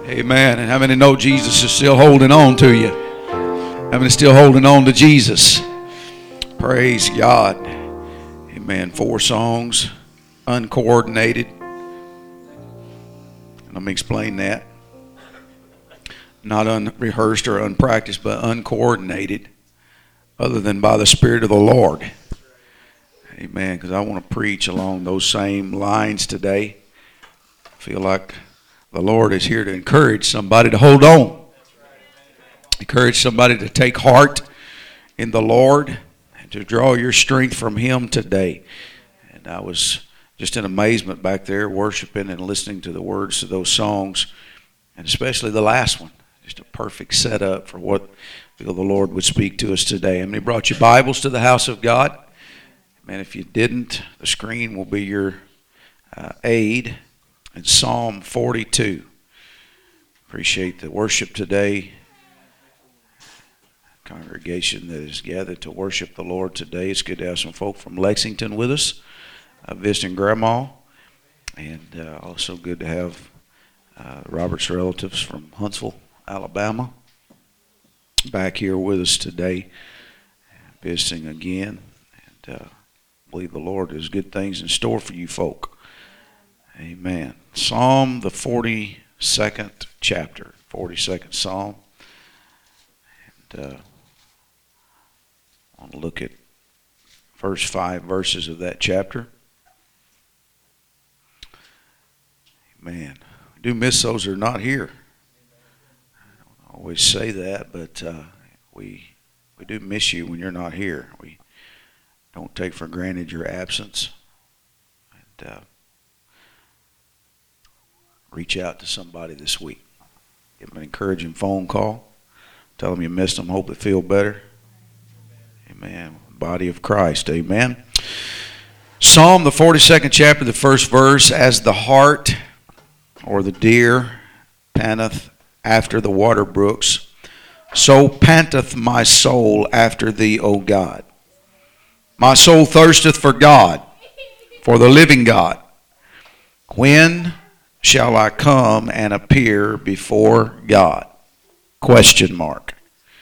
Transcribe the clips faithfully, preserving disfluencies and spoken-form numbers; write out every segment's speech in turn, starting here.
Amen. And how many know Jesus is still holding on to you? How many still holding on to Jesus? Praise God. Amen. Four songs, uncoordinated. Let me explain that. Not unrehearsed or unpracticed, but uncoordinated, other than by the Spirit of the Lord. Amen. Because I want to preach along those same lines today. I feel like the Lord is here to encourage somebody to hold on. Encourage somebody to take heart in the Lord and to draw your strength from Him today. And I was just in amazement back there worshiping and listening to the words of those songs, and especially the last one. Just a perfect setup for what I feel the Lord would speak to us today. How many brought your Bibles to the house of God? Man, if you didn't, the screen will be your uh, aid. In Psalm forty-two. Appreciate the worship today. Congregation that is gathered to worship the Lord today. It's good to have some folk from Lexington with us, uh, visiting Grandma. And uh, also good to have uh, Robert's relatives from Huntsville, Alabama, back here with us today, visiting again. And uh, I believe the Lord has good things in store for you folk. Amen. Psalm, the forty-second chapter, forty-second Psalm. And uh, I want to look at first five verses of that chapter. Amen. We do miss those who are not here. I don't always say that, but uh, we we do miss you when you're not here. We don't take for granted your absence. And uh, reach out to somebody this week. Give them an encouraging phone call. Tell them you missed them. Hope they feel better. Amen. Body of Christ. Amen. Psalm, the forty-second chapter, the first verse. As the hart or the deer panteth after the water brooks, so panteth my soul after thee, O God. My soul thirsteth for God, for the living God. When shall I come and appear before God? Question mark.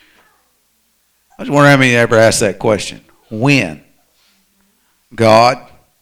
I was wondering how many ever asked that question. When? God?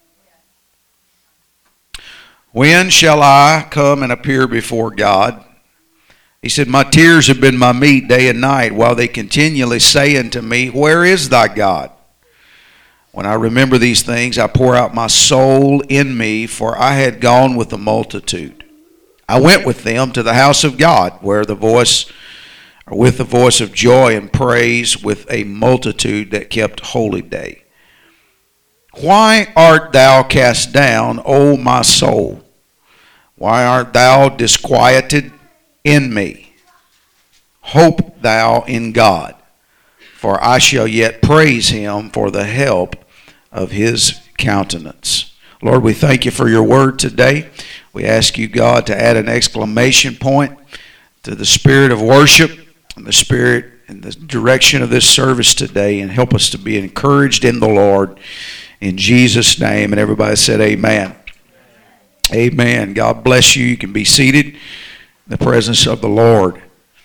When shall I come and appear before God? He said, my tears have been my meat day and night, while they continually say unto me, where is thy God? When I remember these things, I pour out my soul in me, for I had gone with the multitude. I went with them to the house of God, where the voice, or with the voice of joy and praise, with a multitude that kept holy day. Why art thou cast down, O my soul? Why art thou disquieted in me? Hope thou in God, for I shall yet praise him for the help of his countenance. Lord, we thank you for your word today. We ask you, God, to add an exclamation point to the spirit of worship and the spirit and the direction of this service today, and help us to be encouraged in the Lord. In Jesus' name. And everybody said amen. Amen. God bless you. You can be seated in the presence of the Lord.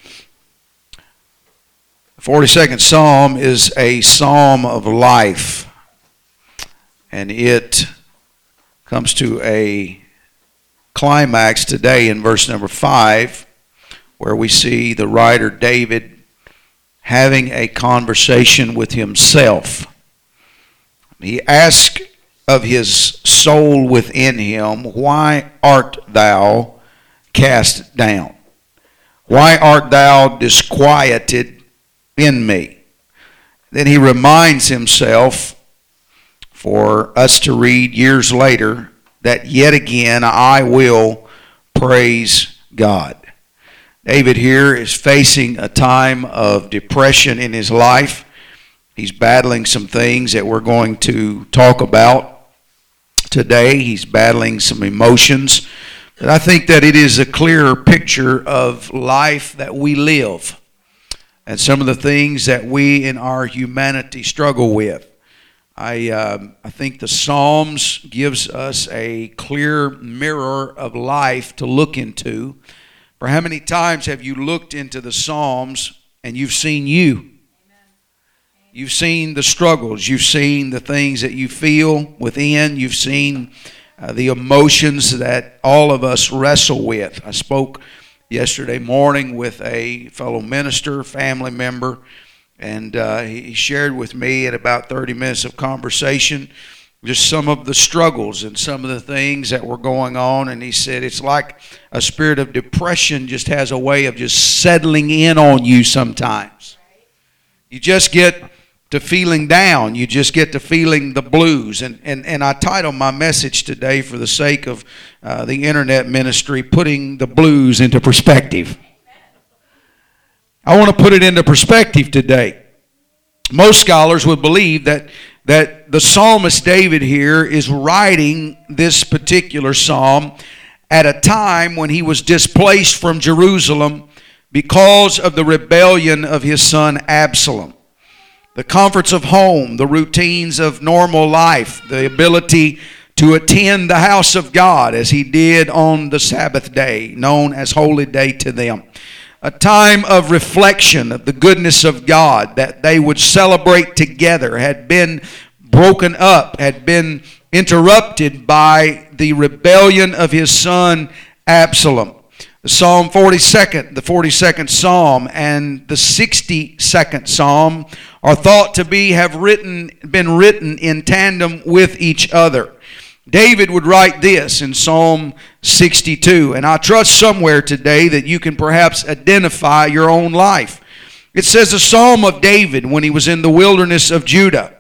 The forty-second Psalm is a psalm of life. And it comes to a climax today in verse number five, where we see the writer David having a conversation with himself. He asks of his soul within him, why art thou cast down? Why art thou disquieted in me? Then he reminds himself, for us to read years later, that yet again I will praise God. David here is facing a time of depression in his life. He's battling some things that we're going to talk about today. He's battling some emotions. But I think that it is a clearer picture of life that we live and some of the things that we in our humanity struggle with. I um, I think the Psalms gives us a clear mirror of life to look into, For how many times have you looked into the Psalms and you've seen you? You've seen the struggles. You've seen the things that you feel within. You've seen uh, the emotions that all of us wrestle with. I spoke yesterday morning with a fellow minister, family member, and uh, he shared with me at about thirty minutes of conversation just some of the struggles and some of the things that were going on. And he said it's like a spirit of depression just has a way of just settling in on you sometimes. You just get to feeling down. You just get to feeling the blues. And, and, and I titled my message today, for the sake of uh, the internet ministry, Putting the Blues into Perspective. I want to put it into perspective today. Most scholars would believe that that the psalmist David here is writing this particular psalm at a time when he was displaced from Jerusalem because of the rebellion of his son Absalom. The comforts of home, the routines of normal life, the ability to attend the house of God as he did on the Sabbath day, known as holy day to them. A time of reflection of the goodness of God that they would celebrate together had been broken up, had been interrupted by the rebellion of his son Absalom. The Psalm forty-second, the forty-second Psalm and the sixty-second Psalm are thought to be have written been written in tandem with each other. David would write this in Psalm sixty-two, and I trust somewhere today that you can perhaps identify your own life. It says, a psalm of David when he was in the wilderness of Judah.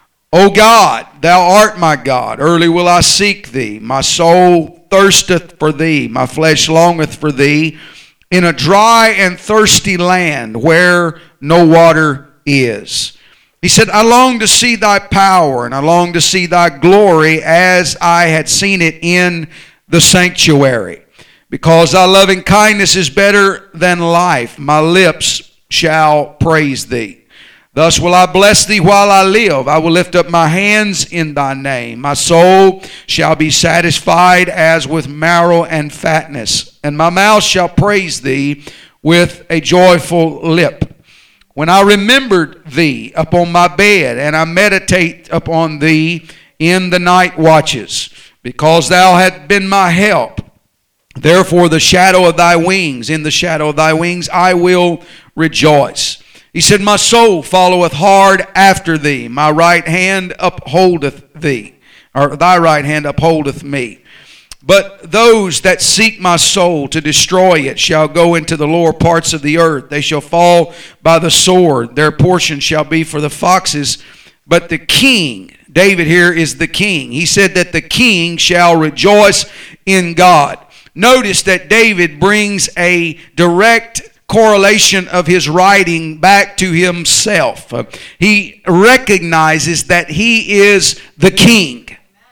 O God, thou art my God, early will I seek thee. My soul thirsteth for thee, my flesh longeth for thee, in a dry and thirsty land where no water is. He said, I long to see thy power, and I long to see thy glory as I had seen it in the sanctuary. Because thy loving kindness is better than life, my lips shall praise thee. Thus will I bless thee while I live. I will lift up my hands in thy name. My soul shall be satisfied as with marrow and fatness, and my mouth shall praise thee with a joyful lip. When I remembered thee upon my bed, and I meditate upon thee in the night watches, because thou hast been my help. Therefore the shadow of thy wings, in the shadow of thy wings I will rejoice. He said, my soul followeth hard after thee. My right hand upholdeth thee, or thy right hand upholdeth me. But those that seek my soul to destroy it shall go into the lower parts of the earth. They shall fall by the sword. Their portion shall be for the foxes. But the king, David here is the king. He said that the king shall rejoice in God. Notice that David brings a direct correlation of his writing back to himself. Uh, he recognizes that he is the king.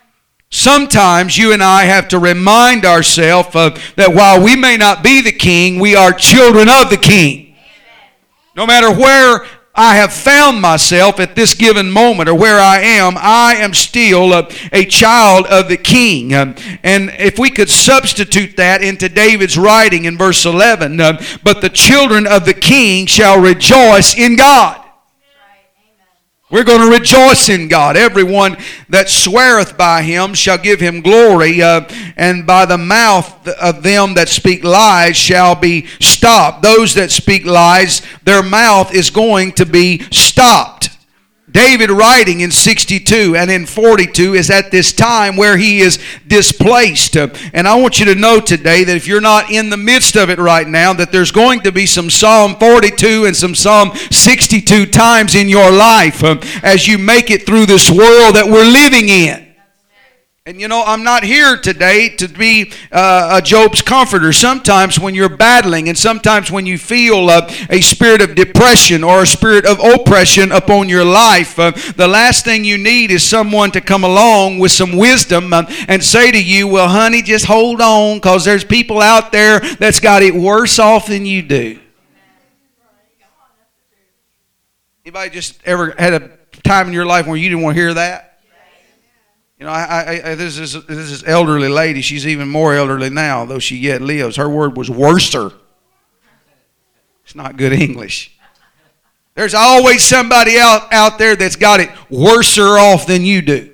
Sometimes you and I have to remind ourselves uh, that while we may not be the king, we are children of the king. No matter where I have found myself at this given moment, or where I am, I am still a, a child of the king. Um, and if we could substitute that into David's writing in verse eleven, uh, but the children of the king shall rejoice in God. We're going to rejoice in God. Everyone that sweareth by him shall give him glory, uh, and by the mouth of them that speak lies shall be stopped. Those that speak lies, their mouth is going to be stopped. David writing in sixty-two and in forty-two is at this time where he is displaced. And I want you to know today that if you're not in the midst of it right now, that there's going to be some Psalm forty-two and some Psalm sixty-two times in your life um, as you make it through this world that we're living in. And you know, I'm not here today to be uh, a Job's comforter. Sometimes when you're battling, and sometimes when you feel uh, a spirit of depression or a spirit of oppression upon your life, uh, the last thing you need is someone to come along with some wisdom uh, and say to you, well, honey, just hold on, because there's people out there that's got it worse off than you do. Anybody just ever had a time in your life where you didn't want to hear that? You know, I, I, I, this is this is elderly lady. She's even more elderly now, though she yet lives. Her word was worser. It's not good English. There's always somebody out, out there that's got it worser off than you do.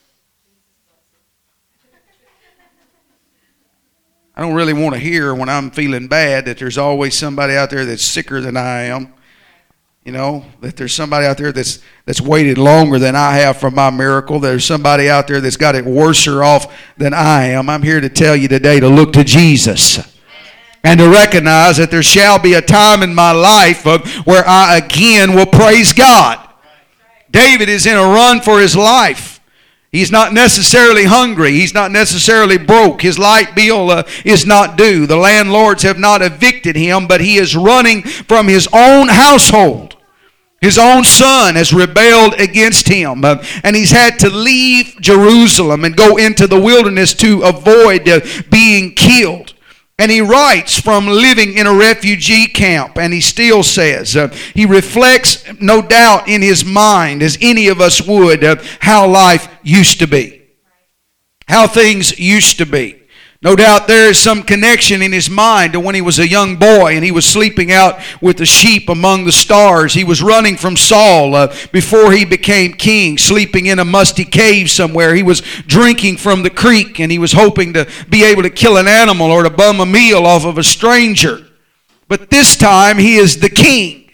I don't really want to hear when I'm feeling bad that there's always somebody out there that's sicker than I am. You know, that there's somebody out there that's that's waited longer than I have for my miracle. There's somebody out there that's got it worser off than I am. I'm here to tell you today to look to Jesus and to recognize that there shall be a time in my life of where I again will praise God. David is in a run for his life. He's not necessarily hungry. He's not necessarily broke. His light bill uh, is not due. The landlords have not evicted him, but he is running from his own household. His own son has rebelled against him, uh, and he's had to leave Jerusalem and go into the wilderness to avoid uh, being killed. And he writes from living in a refugee camp, and he still says, uh, he reflects, no doubt, in his mind, as any of us would, uh, how life used to be. How things used to be. No doubt there is some connection in his mind to when he was a young boy and he was sleeping out with the sheep among the stars. He was running from Saul uh, before he became king, sleeping in a musty cave somewhere. He was drinking from the creek and he was hoping to be able to kill an animal or to bum a meal off of a stranger. But this time he is the king.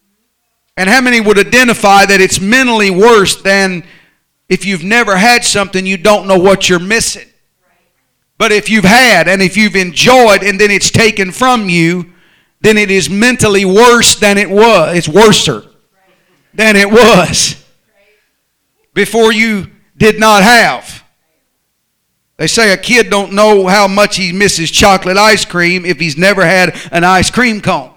And how many would identify that it's mentally worse than if you've never had something, you don't know what you're missing? But if you've had and if you've enjoyed and then it's taken from you, then it is mentally worse than it was. It's worser than it was before you did not have. They say a kid don't know how much he misses chocolate ice cream if he's never had an ice cream cone.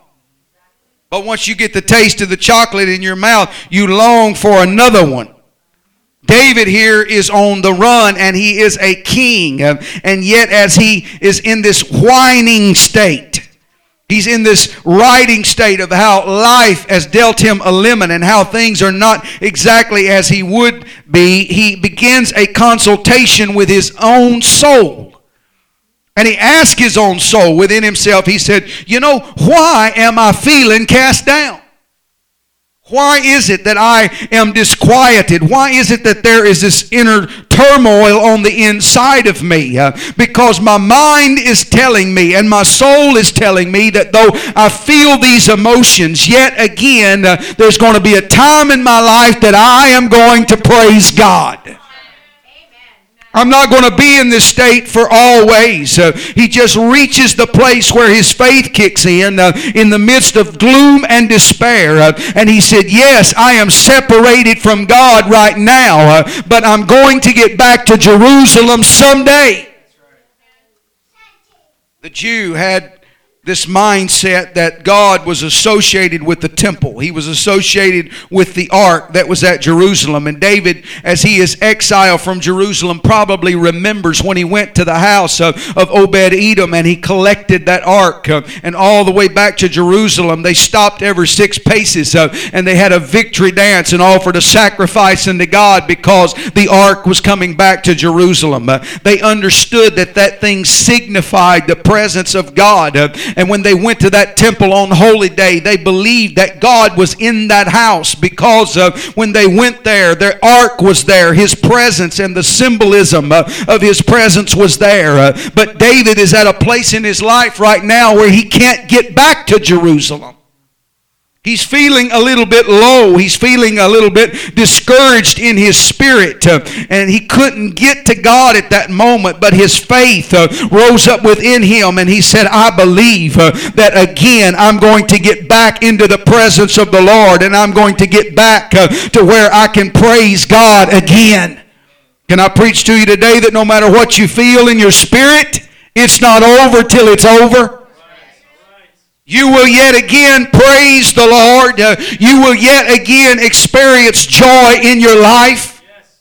But once you get the taste of the chocolate in your mouth, you long for another one. David here is on the run and he is a king. And yet as he is in this whining state, he's in this writing state of how life has dealt him a lemon and how things are not exactly as he would be, he begins a consultation with his own soul. And he asked his own soul within himself, he said, you know, why am I feeling cast down? Why is it that I am disquieted? Why is it that there is this inner turmoil on the inside of me? Uh, because my mind is telling me and my soul is telling me that though I feel these emotions, yet again, uh, there's going to be a time in my life that I am going to praise God. I'm not going to be in this state for always. Uh, he just reaches the place where his faith kicks in, uh, in the midst of gloom and despair. Uh, and he said, yes, I am separated from God right now, uh, but I'm going to get back to Jerusalem someday. The Jew had this mindset that God was associated with the temple. He was associated with the ark that was at Jerusalem. And David, as he is exiled from Jerusalem, probably remembers when he went to the house of, of Obed-Edom and he collected that ark. Uh, and all the way back to Jerusalem, they stopped every six paces uh, and they had a victory dance and offered a sacrifice unto God because the ark was coming back to Jerusalem. Uh, they understood that that thing signified the presence of God. Uh, And when they went to that temple on Holy Day, they believed that God was in that house because uh, when they went there, their ark was there. His presence and the symbolism uh, of his presence was there. Uh, but David is at a place in his life right now where he can't get back to Jerusalem. He's feeling a little bit low. He's feeling a little bit discouraged in his spirit. Uh, and he couldn't get to God at that moment. But his faith uh, rose up within him. And he said, I believe uh, that again I'm going to get back into the presence of the Lord. And I'm going to get back uh, to where I can praise God again. Can I preach to you today that no matter what you feel in your spirit, it's not over till it's over? You will yet again praise the Lord. Uh, you will yet again experience joy in your life. Yes.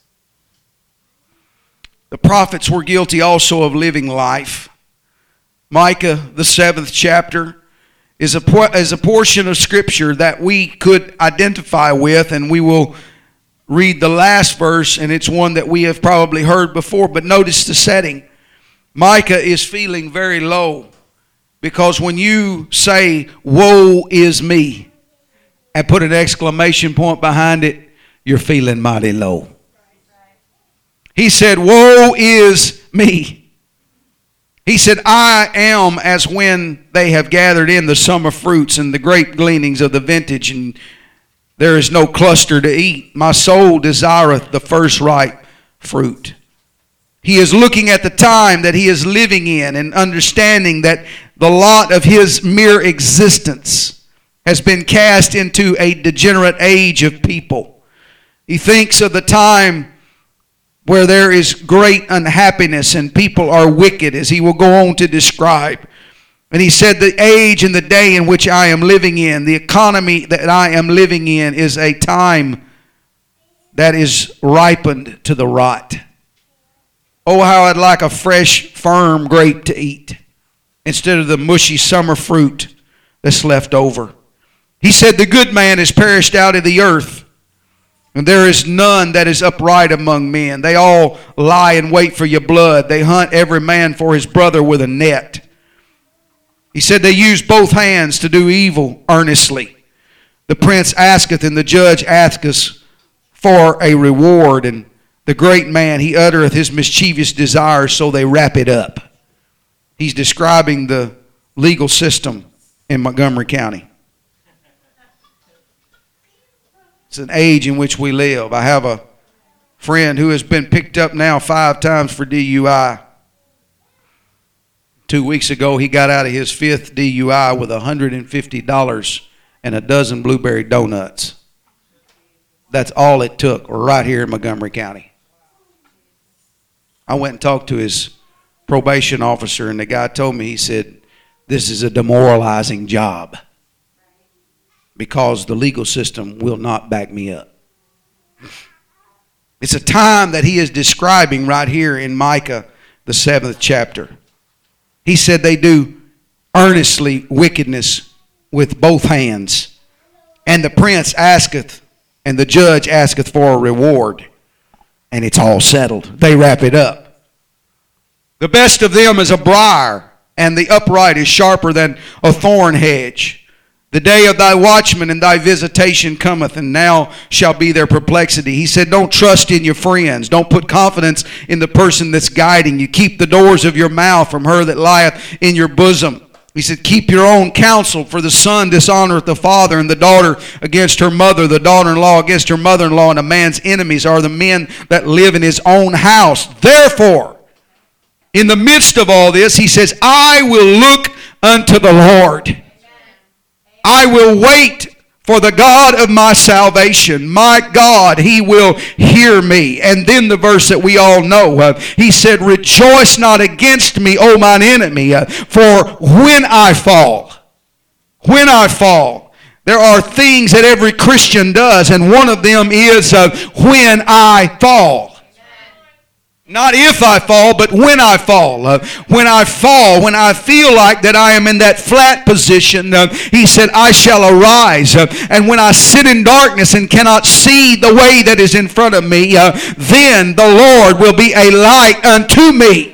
The prophets were guilty also of living life. Micah, the seventh chapter, is a, is a portion of Scripture that we could identify with, and we will read the last verse, and it's one that we have probably heard before, but notice the setting. Micah is feeling very low. Because when you say, woe is me, and put an exclamation point behind it, you're feeling mighty low. He said, woe is me. He said, I am as when they have gathered in the summer fruits and the grape gleanings of the vintage, and there is no cluster to eat. My soul desireth the first ripe fruit. He is looking at the time that he is living in and understanding that the lot of his mere existence has been cast into a degenerate age of people. He thinks of the time where there is great unhappiness and people are wicked, as he will go on to describe. And he said, the age and the day in which I am living in, the economy that I am living in, is a time that is ripened to the rot. Oh, how I'd like a fresh, firm grape to eat instead of the mushy summer fruit that's left over. He said, the good man is perished out of the earth, and there is none that is upright among men. They all lie in wait for your blood. They hunt every man for his brother with a net. He said they use both hands to do evil earnestly. The prince asketh, and the judge asketh for a reward, and the great man, he uttereth his mischievous desires, so they wrap it up. He's describing the legal system in Montgomery County. It's an age in which we live. I have a friend who has been picked up now five times for D U I. Two weeks ago, he got out of his fifth D U I with one hundred fifty dollars and a dozen blueberry donuts. That's all it took right here in Montgomery County. I went and talked to his probation officer, and the guy told me, he said, this is a demoralizing job because the legal system will not back me up. It's a time that he is describing right here in Micah, the seventh chapter. He said they do earnestly wickedness with both hands. And the prince asketh, and the judge asketh for a reward. And it's all settled. They wrap it up. The best of them is a briar, and the upright is sharper than a thorn hedge. The day of thy watchman and thy visitation cometh, and now shall be their perplexity. He said, don't trust in your friends. Don't put confidence in the person that's guiding you. Keep the doors of your mouth from her that lieth in your bosom. He said, keep your own counsel, for the son dishonoreth the father, and the daughter against her mother, the daughter-in-law against her mother-in-law, and a man's enemies are the men that live in his own house. Therefore, in the midst of all this, he says, I will look unto the Lord. I will wait for the God of my salvation. My God, he will hear me. And then the verse that we all know, uh, he said, rejoice not against me, O mine enemy, uh, for when I fall, when I fall, there are things that every Christian does, and one of them is uh, when I fall. Not if I fall, but when I fall. Uh, when I fall, when I feel like that I am in that flat position, uh, he said, I shall arise. Uh, and when I sit in darkness and cannot see the way that is in front of me, uh, then the Lord will be a light unto me.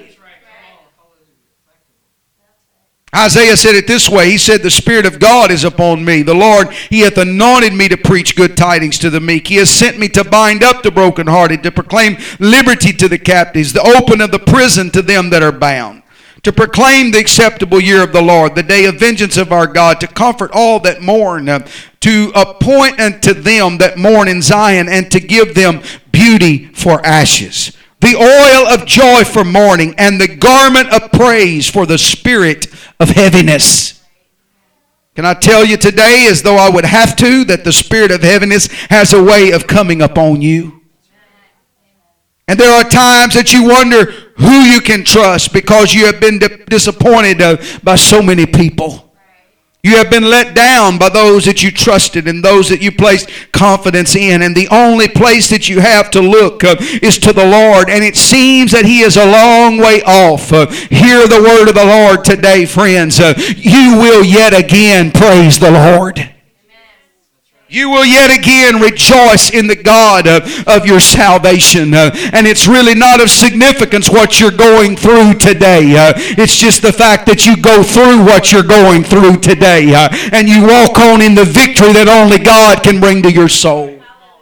Isaiah said it this way. He said, the Spirit of God is upon me. The Lord, he hath anointed me to preach good tidings to the meek. He has sent me to bind up the brokenhearted, to proclaim liberty to the captives, the open of the prison to them that are bound, to proclaim the acceptable year of the Lord, the day of vengeance of our God, to comfort all that mourn, uh, to appoint unto them that mourn in Zion, and to give them beauty for ashes, the oil of joy for mourning, and the garment of praise for the spirit of heaviness. Can I tell you today, as though I would have to, that the spirit of heaviness has a way of coming upon you? And there are times that you wonder who you can trust because you have been disappointed uh, by so many people. You have been let down by those that you trusted and those that you placed confidence in. And the only place that you have to look uh, is to the Lord. And it seems that he is a long way off. Uh, hear the word of the Lord today, friends. Uh, you will yet again praise the Lord. You will yet again rejoice in the God of, of your salvation. Uh, and it's really not of significance what you're going through today. Uh, it's just the fact that you go through what you're going through today. Uh, and you walk on in the victory that only God can bring to your soul.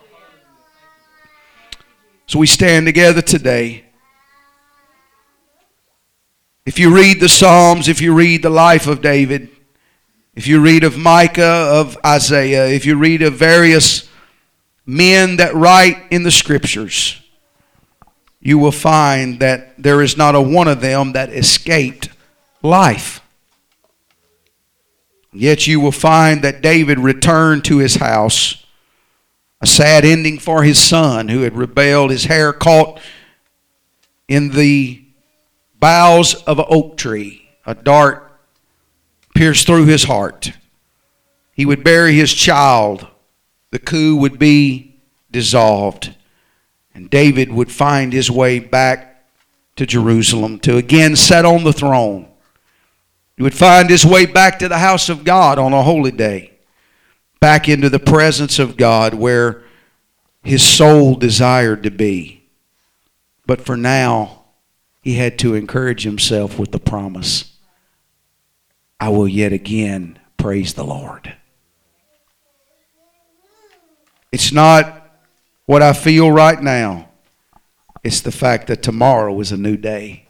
So we stand together today. If you read the Psalms, if you read the life of David, if you read of Micah, of Isaiah, if you read of various men that write in the Scriptures, you will find that there is not a one of them that escaped life. Yet you will find that David returned to his house. A sad ending for his son who had rebelled, his hair caught in the boughs of an oak tree, a dart pierced through his heart. He would bury his child. The coup would be dissolved. And David would find his way back to Jerusalem to again sit on the throne. He would find his way back to the house of God on a holy day. Back into the presence of God where his soul desired to be. But for now, he had to encourage himself with the promise, I will yet again praise the Lord. It's not what I feel right now. It's the fact that tomorrow is a new day.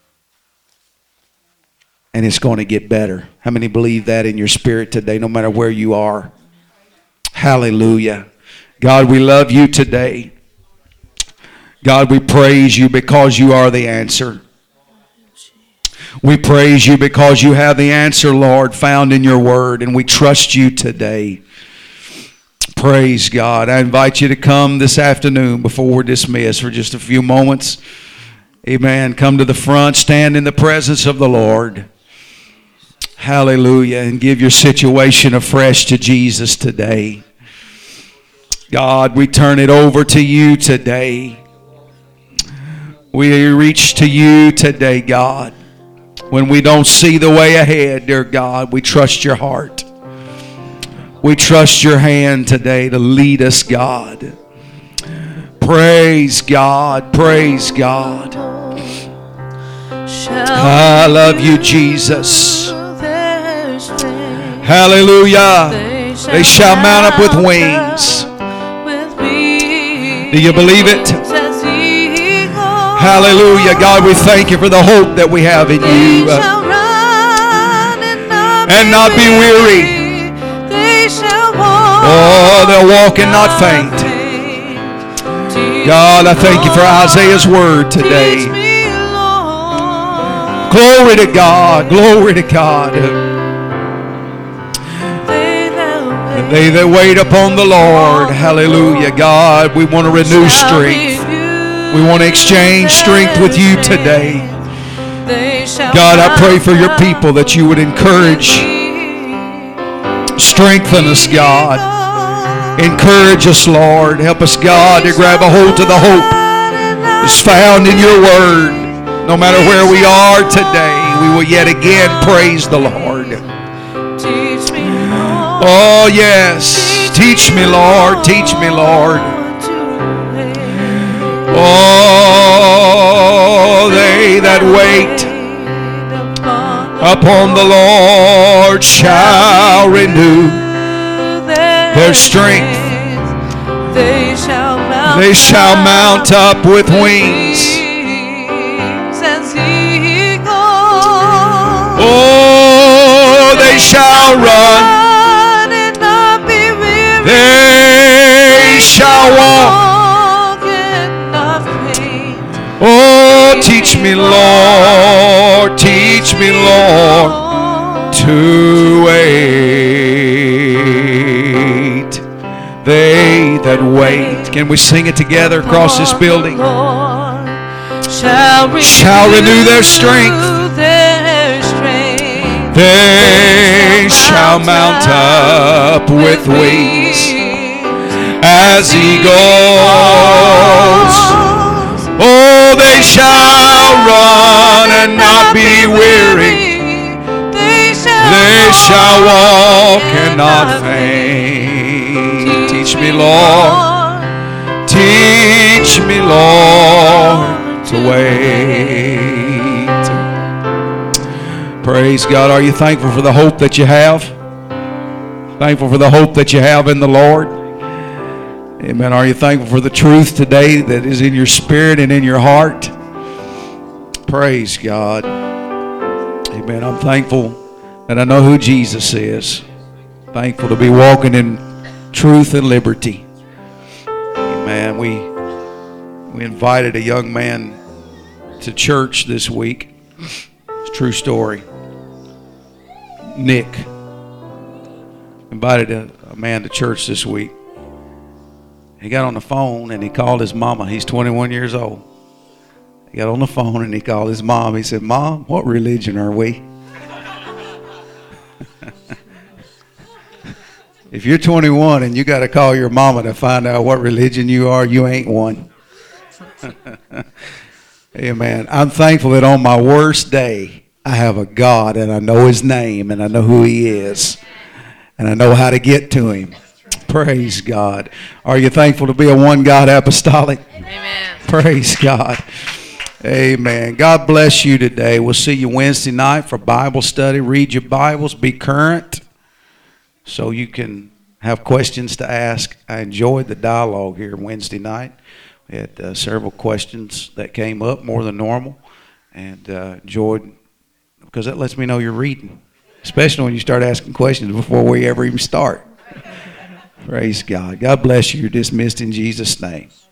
And it's going to get better. How many believe that in your spirit today, no matter where you are? Hallelujah. God, we love you today. God, we praise you because you are the answer. We praise you because you have the answer, Lord, found in your word, and we trust you today. Praise God. I invite you to come this afternoon before we're dismissed for just a few moments. Amen. Come to the front, stand in the presence of the Lord. Hallelujah. And give your situation afresh to Jesus today. God, we turn it over to you today. We reach to you today, God. When we don't see the way ahead, dear God, we trust your heart. We trust your hand today to lead us, God. Praise God. Praise God. I love you, Jesus. Hallelujah. They shall mount up with wings. Do you believe it? Hallelujah. God, we thank you for the hope that we have in you. Uh, and not be weary. Oh, they'll walk and not faint. God, I thank you for Isaiah's word today. Glory to God. Glory to God. And they that wait upon the Lord. Hallelujah. God, we want to renew strength. We want to exchange strength with you today. God, I pray for your people that you would encourage, strengthen us, God. Encourage us, Lord. Help us, God, to grab a hold to the hope that's found in your word. No matter where we are today, we will yet again praise the Lord. Oh, yes. Teach me, Lord. Teach me, Lord. Oh, they that wait upon the Lord shall renew their strength. They shall mount, they shall mount up with wings as eagles. Oh, they shall run and not be weary. They shall walk. Oh, teach me, Lord, teach me, Lord, to wait. They that wait. Can we sing it together across this building? Shall renew their strength. They shall mount up with wings as eagles. Oh, they shall run and not be weary. They shall walk and not faint. Teach me, Lord. Teach me, Lord, to wait. Praise God. Are you thankful for the hope that you have? Thankful for the hope that you have in the Lord? Amen. Are you thankful for the truth today that is in your spirit and in your heart? Praise God. Amen. I'm thankful that I know who Jesus is. Thankful to be walking in truth and liberty. Amen. We we invited a young man to church this week. It's a true story. Nick invited a, a man to church this week. He got on the phone and he called his mama. He's twenty-one years old. He got on the phone and he called his mom. He said, "Mom, what religion are we?" If you're twenty-one and you got to call your mama to find out what religion you are, you ain't one. Amen. I'm thankful that on my worst day, I have a God and I know His name and I know who He is and I know how to get to Him. Praise God. Are you thankful to be a one God apostolic? Amen. Praise God. Amen. God bless you today. We'll see you Wednesday night for Bible study. Read your Bibles. Be current so you can have questions to ask. I enjoyed the dialogue here Wednesday night. We had uh, several questions that came up, more than normal, and uh, enjoyed, because that lets me know you're reading, especially when you start asking questions before we ever even start. Praise God. God bless you. You're dismissed in Jesus' name.